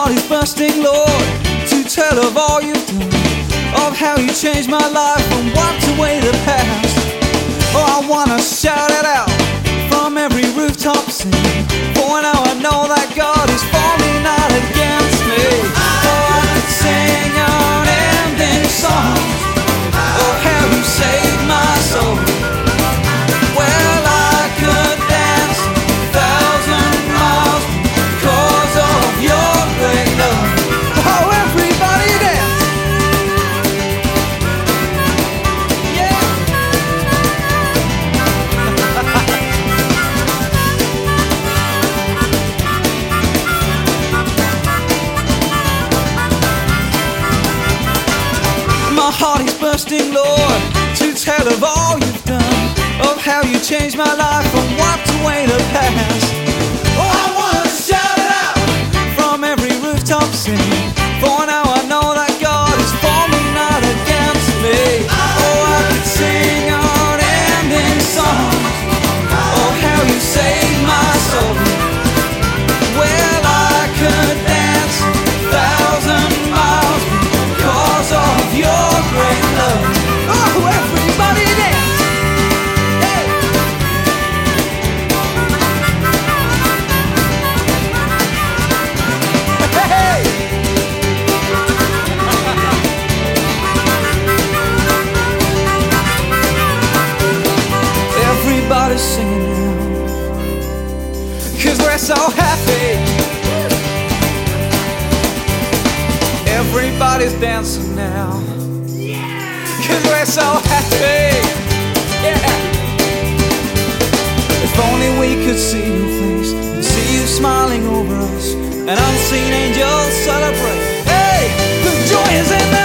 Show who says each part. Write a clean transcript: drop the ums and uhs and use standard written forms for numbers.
Speaker 1: heart is bursting, Lord, to tell of all you've done, of how you changed my life and wiped away the past. Oh, I wanna shout it out from every rooftop sing, for now I know that God is for me, not against me. Oh, I could sing unending songs of how you saved my soul. Well, I could dance 1,000 miles because of your great love. Oh, everybody dance! Yeah! My heart is bursting, Lord, to tell of all you've done, of how you changed my life and wiped away the past. Oh, I wanna shout it out from every rooftop sing, for now I know that God is for me, not against me. Oh, I could sing unending songs of how you saved my soul. Well, I could dance 1,000 miles because of your great love. Oh, everybody dance! Hey! Hey! Everybody's singing now, 'cause we're so happy. Everybody's dancing now, 'cause we're so happy. Yeah. If only we could see your face and see you smiling over us, an unseen angel celebrate. Hey, the joy is in the